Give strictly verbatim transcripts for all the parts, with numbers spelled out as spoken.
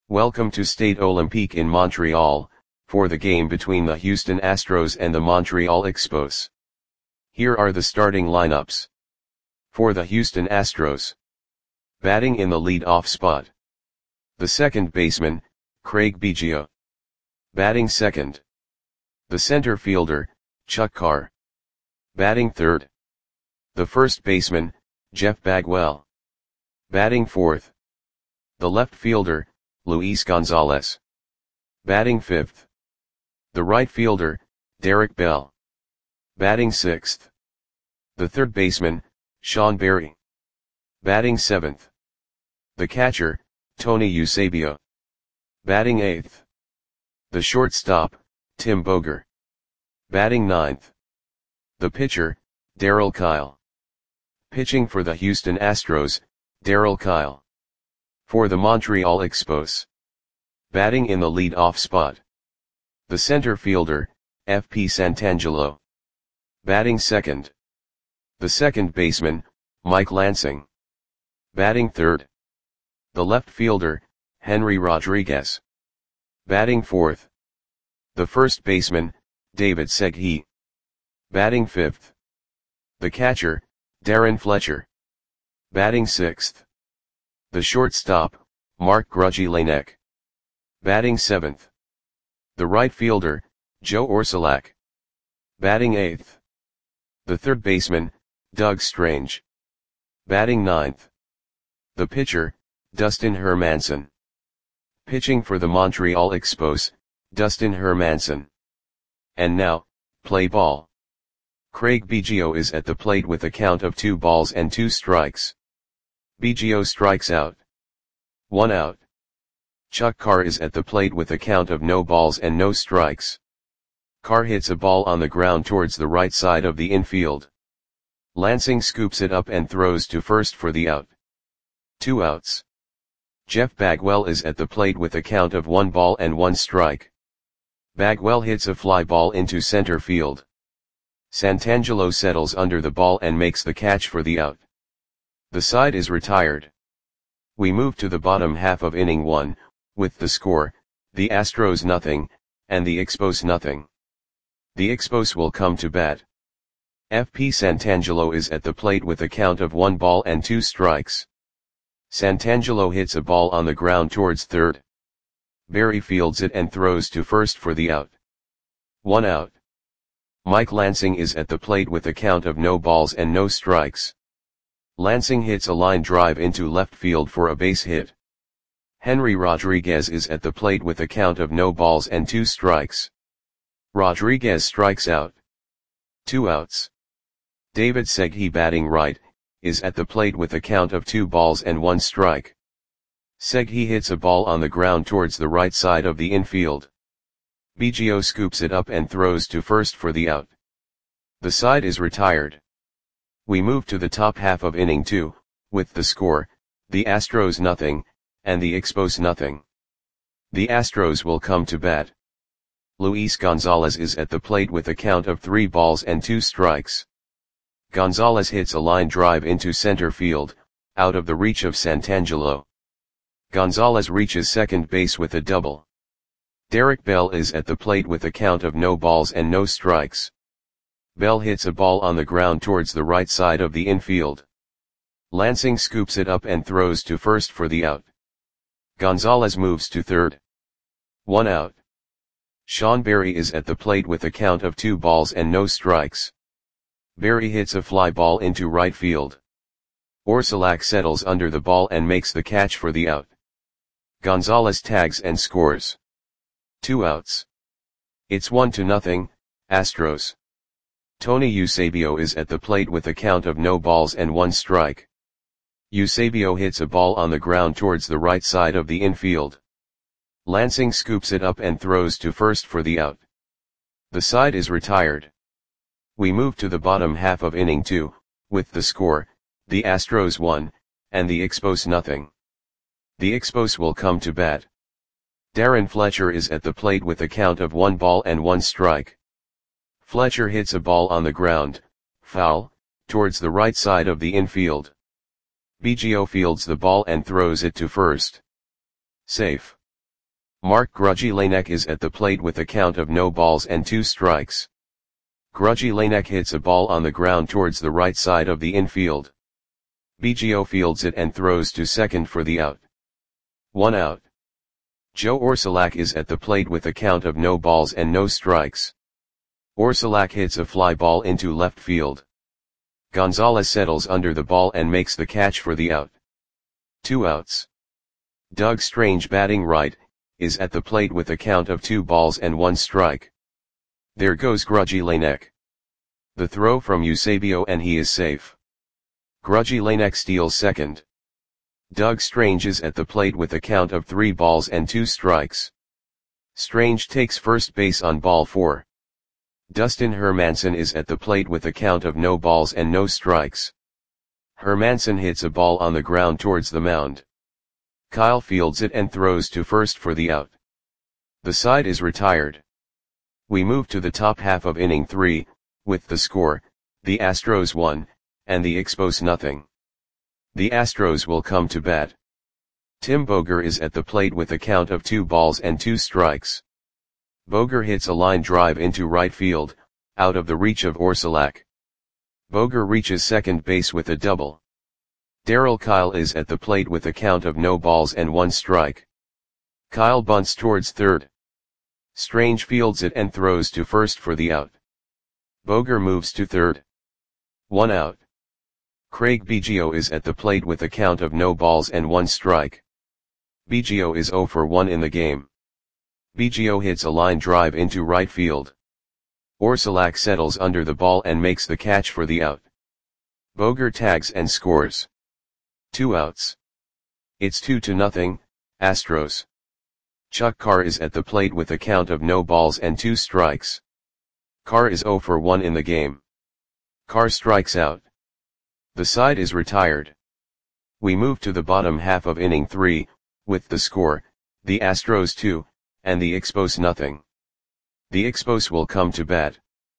Welcome to Stade Olympique in Montreal, for the game between the Houston Astros and the Montreal Expos. Here are the starting lineups. For the Houston Astros. Batting in the lead-off spot. The second baseman, Craig Biggio. Batting second. The center fielder, Chuck Carr. Batting third. The first baseman, Jeff Bagwell. Batting fourth. The left fielder, Luis Gonzalez. Batting fifth. The right fielder, Derek Bell. Batting sixth. The third baseman, Sean Berry. Batting seventh. The catcher, Tony Eusebio. Batting eighth. The shortstop, Tim Boger. Batting ninth. The pitcher, Darryl Kile. Pitching for the Houston Astros, Darryl Kile. For the Montreal Expos. Batting in the lead-off spot. The center fielder, F P Santangelo. Batting second. The second baseman, Mike Lansing. Batting third. The left fielder, Henry Rodriguez. Batting fourth. The first baseman, David Segui. Batting fifth. The catcher, Darren Fletcher. Batting sixth. The shortstop, Mark Grudzielanek. Batting seventh. The right fielder, Joe Orsulak. Batting eighth. The third baseman, Doug Strange. Batting ninth. The pitcher, Dustin Hermanson. Pitching for the Montreal Expos, Dustin Hermanson. And now, play ball. Craig Biggio is at the plate with a count of two balls and two strikes. Biggio strikes out. One out. Chuck Carr is at the plate with a count of no balls and no strikes. Carr hits a ball on the ground towards the right side of the infield. Lansing scoops it up and throws to first for the out. Two outs. Jeff Bagwell is at the plate with a count of one ball and one strike. Bagwell hits a fly ball into center field. Santangelo settles under the ball and makes the catch for the out. The side is retired. We move to the bottom half of inning one, with the score, the Astros nothing, and the Expos nothing. The Expos will come to bat. F P Santangelo is at the plate with a count of one ball and two strikes. Santangelo hits a ball on the ground towards third. Berry fields it and throws to first for the out. One out. Mike Lansing is at the plate with a count of no balls and no strikes. Lansing hits a line drive into left field for a base hit. Henry Rodriguez is at the plate with a count of no balls and two strikes. Rodriguez strikes out. Two outs. David Segui, batting right, is at the plate with a count of two balls and one strike. Segui hits a ball on the ground towards the right side of the infield. Biggio scoops it up and throws to first for the out. The side is retired. We move to the top half of inning two, with the score, the Astros nothing, and the Expos nothing. The Astros will come to bat. Luis Gonzalez is at the plate with a count of three balls and two strikes. Gonzalez hits a line drive into center field, out of the reach of Santangelo. Gonzalez reaches second base with a double. Derek Bell is at the plate with a count of no balls and no strikes. Bell hits a ball on the ground towards the right side of the infield. Lansing scoops it up and throws to first for the out. Gonzalez moves to third. One out. Sean Berry is at the plate with a count of two balls and no strikes. Berry hits a fly ball into right field. Orsulak settles under the ball and makes the catch for the out. Gonzalez tags and scores. Two outs. It's one to nothing, Astros. Tony Eusebio is at the plate with a count of no balls and one strike. Eusebio hits a ball on the ground towards the right side of the infield. Lansing scoops it up and throws to first for the out. The side is retired. We move to the bottom half of inning two, with the score, the Astros one, and the Expos nothing. The Expos will come to bat. Darren Fletcher is at the plate with a count of one ball and one strike. Fletcher hits a ball on the ground, foul, towards the right side of the infield. Biggio fields the ball and throws it to first. Safe. Mark Grujilanek is at the plate with a count of no balls and two strikes. Grujilanek hits a ball on the ground towards the right side of the infield. Biggio fields it and throws to second for the out. One out. Joe Orsulak is at the plate with a count of no balls and no strikes. Orsulak hits a fly ball into left field. Gonzalez settles under the ball and makes the catch for the out. Two outs. Doug Strange, batting right, is at the plate with a count of two balls and one strike. There goes Grujilanek. The throw from Eusebio and he is safe. Grujilanek steals second. Doug Strange is at the plate with a count of three balls and two strikes. Strange takes first base on ball four. Dustin Hermanson is at the plate with a count of no balls and no strikes. Hermanson hits a ball on the ground towards the mound. Kyle fields it and throws to first for the out. The side is retired. We move to the top half of inning three, with the score, the Astros one, and the Expos nothing. The Astros will come to bat. Tim Boger is at the plate with a count of two balls and two strikes. Boger hits a line drive into right field, out of the reach of Orsulak. Boger reaches second base with a double. Darryl Kyle is at the plate with a count of no balls and one strike. Kyle bunts towards third. Strange fields it and throws to first for the out. Boger moves to third. One out. Craig Biggio is at the plate with a count of no balls and one strike. Biggio is zero for one in the game. Biggio hits a line drive into right field. Orsulak settles under the ball and makes the catch for the out. Boger tags and scores. Two outs. It's two to nothing, Astros. Chuck Carr is at the plate with a count of no balls and two strikes. Carr is zero for one in the game. Carr strikes out. The side is retired. We move to the bottom half of inning three, with the score, the Astros two, and the Expos nothing. The Expos will come to bat.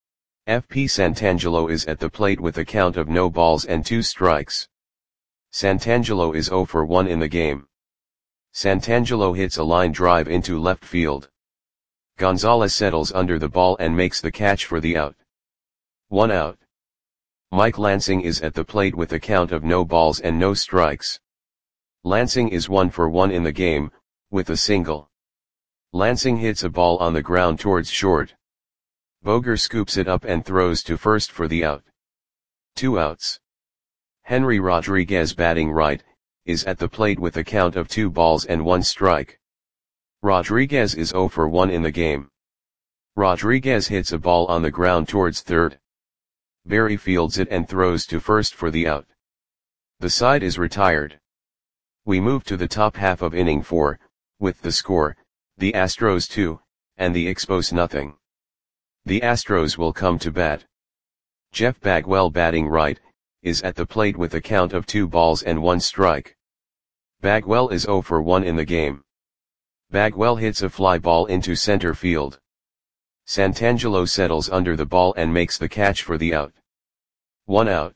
F P Santangelo is at the plate with a count of no balls and two strikes. Santangelo is zero for one in the game. Santangelo hits a line drive into left field. Gonzalez settles under the ball and makes the catch for the out. One out. Mike Lansing is at the plate with a count of no balls and no strikes. Lansing is one for one in the game, with a single. Lansing hits a ball on the ground towards short. Boger scoops it up and throws to first for the out. Two outs. Henry Rodriguez, batting right, is at the plate with a count of two balls and one strike. Rodriguez is zero for one in the game. Rodriguez hits a ball on the ground towards third. Berry fields it and throws to first for the out. The side is retired. We move to the top half of inning four, with the score, the Astros two, and the Expos nothing. The Astros will come to bat. Jeff Bagwell, batting right, is at the plate with a count of two balls and one strike. Bagwell is zero for one in the game. Bagwell hits a fly ball into center field. Santangelo settles under the ball and makes the catch for the out. One out.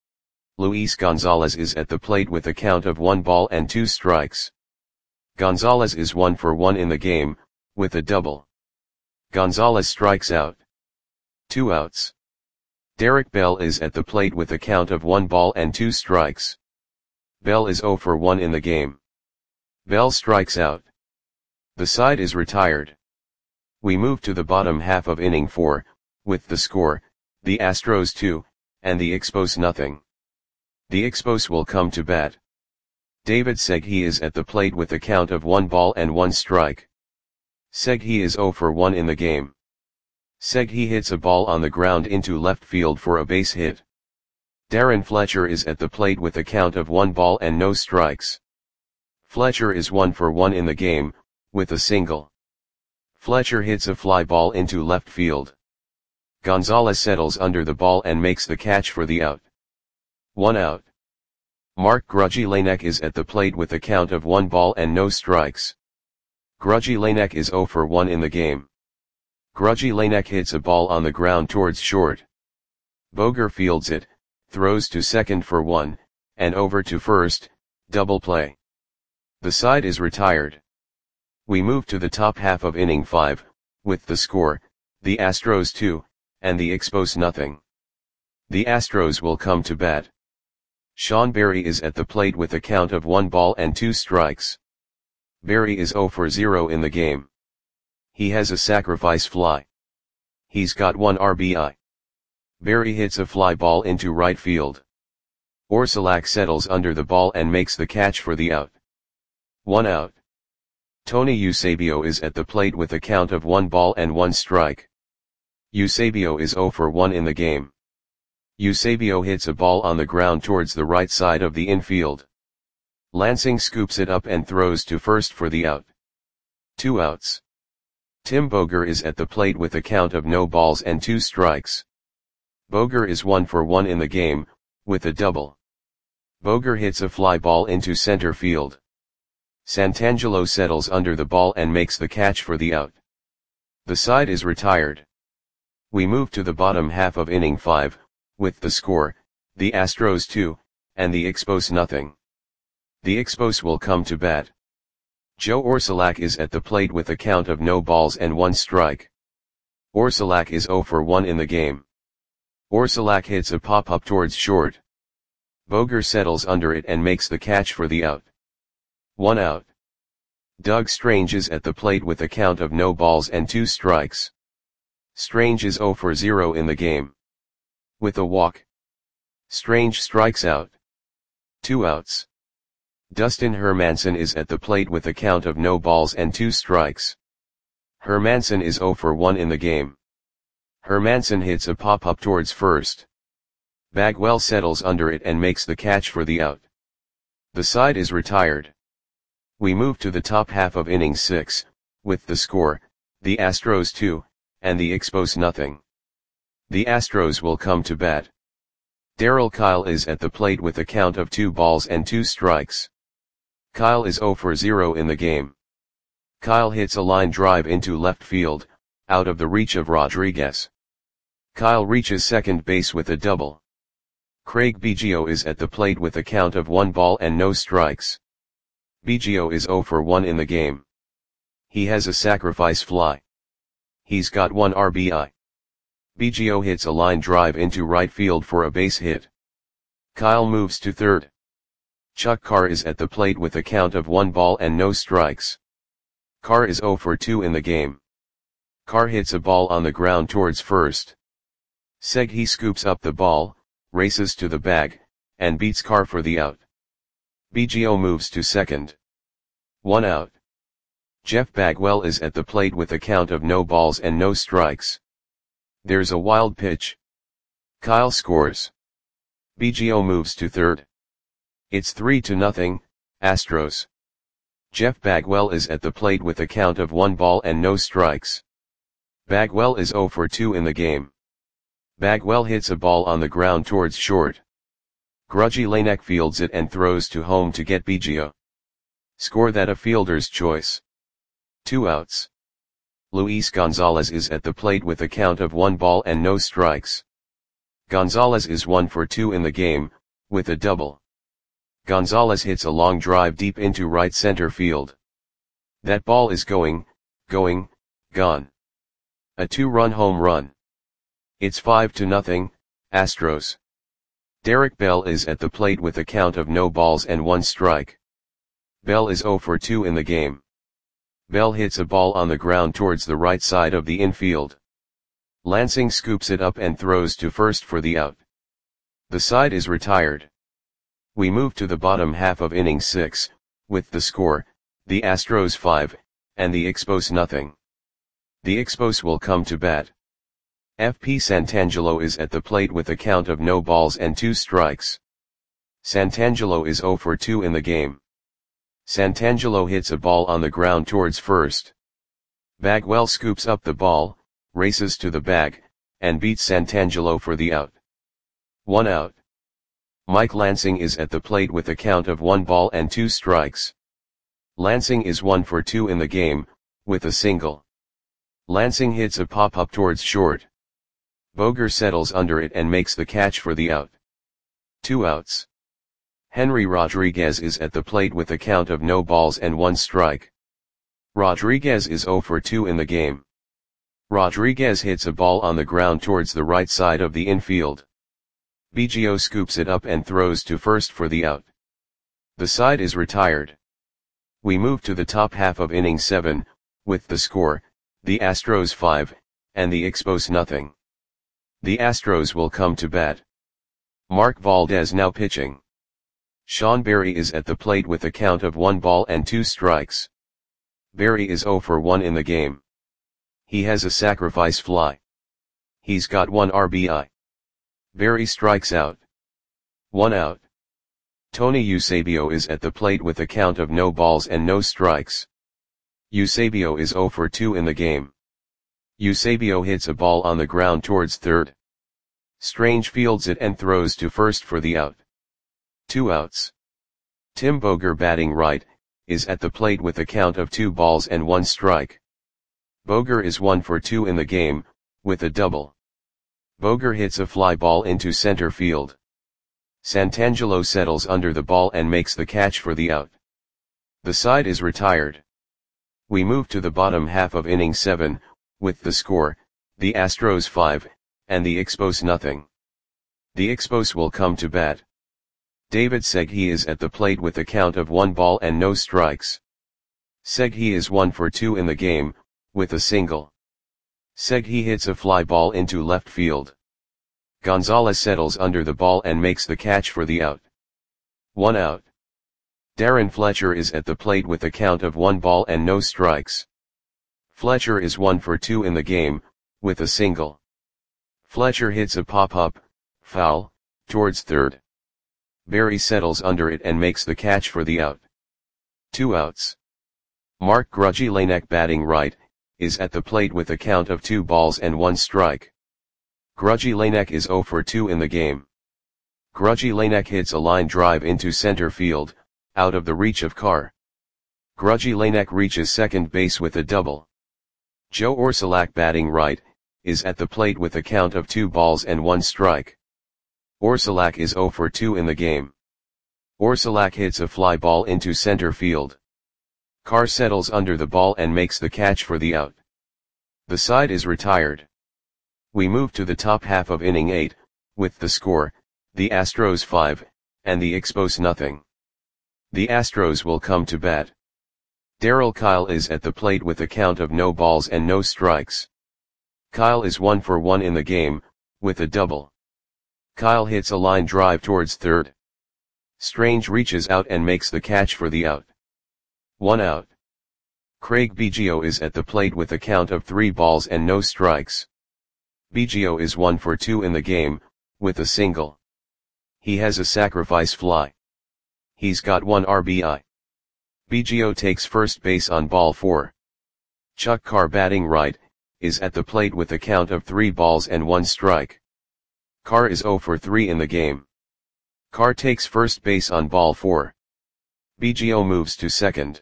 Luis Gonzalez is at the plate with a count of one ball and two strikes. Gonzalez is one for one in the game, with a double. Gonzalez strikes out. Two outs. Derek Bell is at the plate with a count of one ball and two strikes. Bell is zero for one in the game. Bell strikes out. The side is retired. We move to the bottom half of inning four, with the score, the Astros two, and the Expos nothing. The Expos will come to bat. David Segui is at the plate with a count of one ball and one strike. Segui is zero for one in the game. Segui hits a ball on the ground into left field for a base hit. Darren Fletcher is at the plate with a count of one ball and no strikes. Fletcher is one for one in the game, with a single. Fletcher hits a fly ball into left field. Gonzalez settles under the ball and makes the catch for the out. One out. Mark Grujilanek is at the plate with a count of one ball and no strikes. Grujilanek is zero for one in the game. Grujilanek hits a ball on the ground towards short. Boger fields it, throws to second for one, and over to first, double play. The side is retired. We move to the top half of inning five, with the score, the Astros two, and the Expos nothing. The Astros will come to bat. Sean Berry is at the plate with a count of one ball and two strikes. Berry is zero for zero in the game. He has a sacrifice fly. He's got one R B I. Berry hits a fly ball into right field. Orsulak settles under the ball and makes the catch for the out. One out. Tony Eusebio is at the plate with a count of one ball and one strike. Eusebio is zero for one in the game. Eusebio hits a ball on the ground towards the right side of the infield. Lansing scoops it up and throws to first for the out. Two outs. Tim Boger is at the plate with a count of no balls and two strikes. Boger is one for one in the game, with a double. Boger hits a fly ball into center field. Santangelo settles under the ball and makes the catch for the out. The side is retired. We move to the bottom half of inning five, with the score, the Astros two, and the Expos nothing. The Expos will come to bat. Joe Orsulak is at the plate with a count of no balls and one strike. Orsulak is zero for one in the game. Orsulak hits a pop-up towards short. Boger settles under it and makes the catch for the out. One out. Doug Strange is at the plate with a count of no balls and two strikes. Strange is zero for zero in the game. With a walk. Strange strikes out. Two outs. Dustin Hermanson is at the plate with a count of no balls and two strikes. Hermanson is zero for one in the game. Hermanson hits a pop-up towards first. Bagwell settles under it and makes the catch for the out. The side is retired. We move to the top half of inning six, with the score, the Astros two, and the Expos nothing. The Astros will come to bat. Darryl Kyle is at the plate with a count of two balls and two strikes. Kyle is zero for zero in the game. Kyle hits a line drive into left field, out of the reach of Rodriguez. Kyle reaches second base with a double. Craig Biggio is at the plate with a count of one ball and no strikes. Biggio is zero for one in the game. He has a sacrifice fly. He's got one R B I. Biggio hits a line drive into right field for a base hit. Kyle moves to third. Chuck Carr is at the plate with a count of one ball and no strikes. Carr is zero for two in the game. Carr hits a ball on the ground towards first. Segui scoops up the ball, races to the bag, and beats Carr for the out. Biggio moves to second. One out. Jeff Bagwell is at the plate with a count of no balls and no strikes. There's a wild pitch. Kyle scores. Biggio moves to third. It's three to nothing, Astros. Jeff Bagwell is at the plate with a count of one ball and no strikes. Bagwell is zero for two in the game. Bagwell hits a ball on the ground towards short. Grudgy Lanek fields it and throws to home to get Biggio. Score that a fielder's choice. Two outs. Luis Gonzalez is at the plate with a count of one ball and no strikes. Gonzalez is one for two in the game, with a double. Gonzalez hits a long drive deep into right center field. That ball is going, going, gone. A two-run home run. It's five to nothing, Astros. Derek Bell is at the plate with a count of no balls and one strike. Bell is zero for two in the game. Bell hits a ball on the ground towards the right side of the infield. Lansing scoops it up and throws to first for the out. The side is retired. We move to the bottom half of inning six, with the score, the Astros five, and the Expos nothing. The Expos will come to bat. F P Santangelo is at the plate with a count of no balls and two strikes. Santangelo is zero for two in the game. Santangelo hits a ball on the ground towards first. Bagwell scoops up the ball, races to the bag, and beats Santangelo for the out. One out. Mike Lansing is at the plate with a count of one ball and two strikes. Lansing is one for two in the game, with a single. Lansing hits a pop-up towards short. Boger settles under it and makes the catch for the out. Two outs. Henry Rodriguez is at the plate with a count of no balls and one strike. Rodriguez is zero for two in the game. Rodriguez hits a ball on the ground towards the right side of the infield. Biggio scoops it up and throws to first for the out. The side is retired. We move to the top half of inning seven, with the score, the Astros five, and the Expos nothing. The Astros will come to bat. Mark Valdez now pitching. Sean Berry is at the plate with a count of one ball and two strikes. Berry is zero for one in the game. He has a sacrifice fly. He's got one R B I. Berry strikes out. One out. Tony Eusebio is at the plate with a count of no balls and no strikes. Eusebio is zero for two in the game. Eusebio hits a ball on the ground towards third. Strange fields it and throws to first for the out. Two outs. Tim Boger, batting right, is at the plate with a count of two balls and one strike. Boger is one for two in the game, with a double. Boger hits a fly ball into center field. Santangelo settles under the ball and makes the catch for the out. The side is retired. We move to the bottom half of inning seven, with the score, the Astros five, and the Expos nothing. The Expos will come to bat. David Segui is at the plate with a count of one ball and no strikes. Segui is one for two in the game, with a single. Segui hits a fly ball into left field. Gonzalez settles under the ball and makes the catch for the out. One out. Darren Fletcher is at the plate with a count of one ball and no strikes. Fletcher is one for two in the game, with a single. Fletcher hits a pop-up, foul, towards third. Berry settles under it and makes the catch for the out. Two outs. Mark Grudzielanek, batting right, is at the plate with a count of two balls and one strike. Grudzielanek is zero for two in the game. Grudzielanek hits a line drive into center field, out of the reach of Carr. Grudzielanek reaches second base with a double. Joe Orsulak, batting right, is at the plate with a count of two balls and one strike. Orsulak is zero for two in the game. Orsulak hits a fly ball into center field. Carr settles under the ball and makes the catch for the out. The side is retired. We move to the top half of inning eight, with the score, the Astros five, and the Expos nothing. The Astros will come to bat. Darryl Kile is at the plate with a count of no balls and no strikes. Kile is one for one in the game, with a double. Kile hits a line drive towards third. Strange reaches out and makes the catch for the out. One out. Craig Biggio is at the plate with a count of three balls and no strikes. Biggio is one for two in the game, with a single. He has a sacrifice fly. He's got one R B I. Biggio takes first base on ball four. Chuck Carr, batting right, is at the plate with a count of three balls and one strike. Carr is zero for three in the game. Carr takes first base on ball four. Biggio moves to second.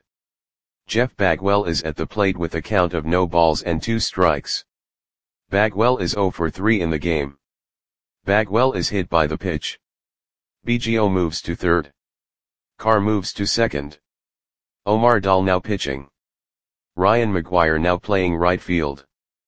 Jeff Bagwell is at the plate with a count of no balls and two strikes. Bagwell is zero for three in the game. Bagwell is hit by the pitch. Biggio moves to third. Carr moves to second. Omar Dahl now pitching. Ryan McGuire now playing right field.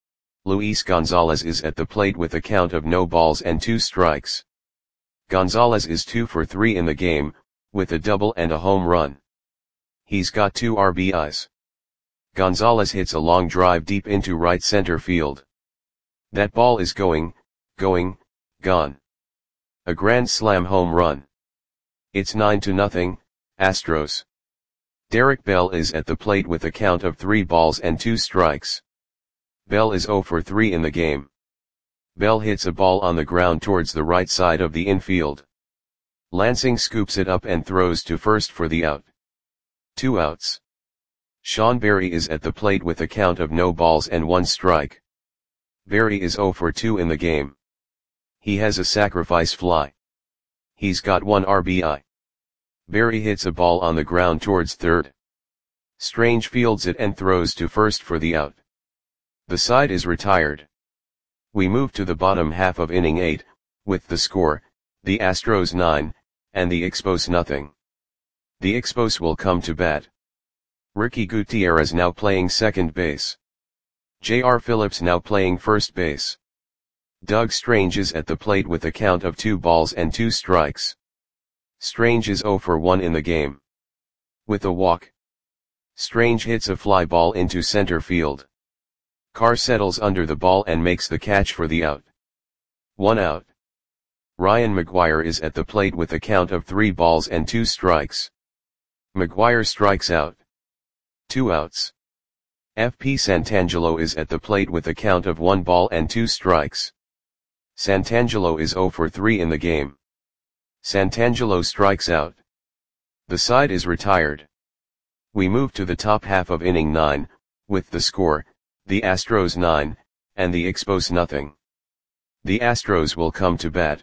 Luis Gonzalez is at the plate with a count of no balls and two strikes. Gonzalez is two for three in the game, with a double and a home run. He's got two R B Is. Gonzalez hits a long drive deep into right center field. That ball is going, going, gone. A grand slam home run. It's nine to nothing, Astros. Derek Bell is at the plate with a count of three balls and two strikes. Bell is zero for three in the game. Bell hits a ball on the ground towards the right side of the infield. Lansing scoops it up and throws to first for the out. Two outs. Sean Berry is at the plate with a count of no balls and one strike. Berry is zero for two in the game. He has a sacrifice fly. He's got one R B I. Berry hits a ball on the ground towards third. Strange fields it and throws to first for the out. The side is retired. We move to the bottom half of inning eight, with the score, the Astros nine, and the Expos nothing. The Expos will come to bat. Ricky Gutierrez now playing second base. J R Phillips now playing first base. Doug Strange is at the plate with a count of two balls and two strikes. Strange is zero for one in the game. With a walk, Strange hits a fly ball into center field. Carr settles under the ball and makes the catch for the out. One out. Ryan McGuire is at the plate with a count of three balls and two strikes. McGuire strikes out. Two outs. F P Santangelo is at the plate with a count of one ball and two strikes. Santangelo is zero for three in the game. Santangelo strikes out. The side is retired. We move to the top half of inning nine, with the score, the Astros nine, and the Expos nothing. The Astros will come to bat.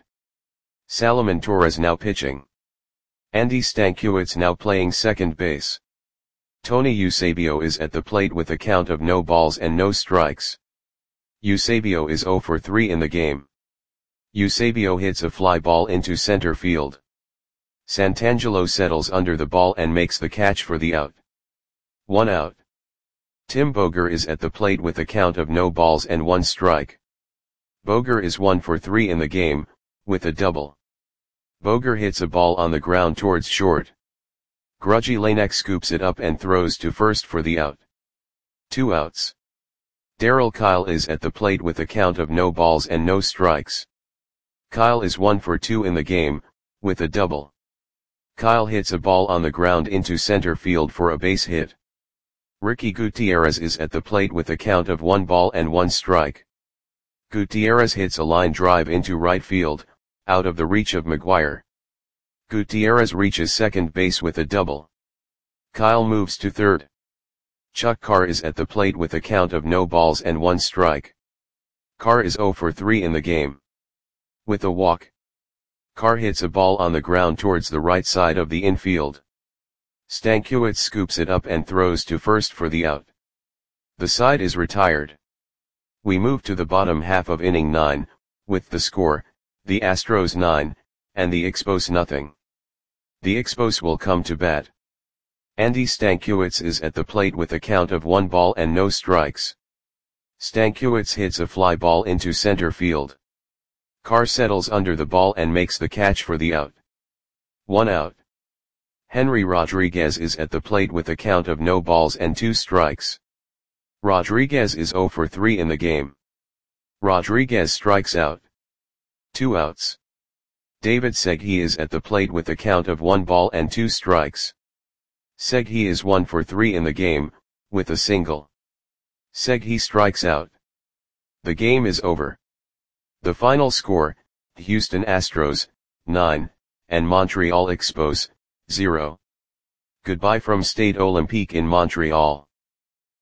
Salomon Torres now pitching. Andy Stankiewicz now playing second base. Tony Eusebio is at the plate with a count of no balls and no strikes. Eusebio is zero for three in the game. Eusebio hits a fly ball into center field. Santangelo settles under the ball and makes the catch for the out. One out. Tim Boger is at the plate with a count of no balls and one strike. Boger is one for three in the game, with a double. Boger hits a ball on the ground towards short. Grudgy Lanek scoops it up and throws to first for the out. Two outs. Darryl Kyle is at the plate with a count of no balls and no strikes. Kyle is one for two in the game, with a double. Kyle hits a ball on the ground into center field for a base hit. Ricky Gutierrez is at the plate with a count of one ball and one strike. Gutierrez hits a line drive into right field, out of the reach of McGuire. Gutierrez reaches second base with a double. Kyle moves to third. Chuck Carr is at the plate with a count of no balls and one strike. Carr is zero for three in the game. With a walk, Carr hits a ball on the ground towards the right side of the infield. Stankiewicz scoops it up and throws to first for the out. The side is retired. We move to the bottom half of inning nine, with the score, the Astros nine, and the Expos nothing. The Expos will come to bat. Andy Stankiewicz is at the plate with a count of one ball and no strikes. Stankiewicz hits a fly ball into center field. Carr settles under the ball and makes the catch for the out. One out. Henry Rodriguez is at the plate with a count of no balls and two strikes. Rodriguez is zero for three in the game. Rodriguez strikes out. Two outs. David Segui is at the plate with a count of one ball and two strikes. Segui is one for three in the game, with a single. Segui strikes out. The game is over. The final score, Houston Astros, nine, and Montreal Expos, zero. Goodbye from Stade Olympique in Montreal.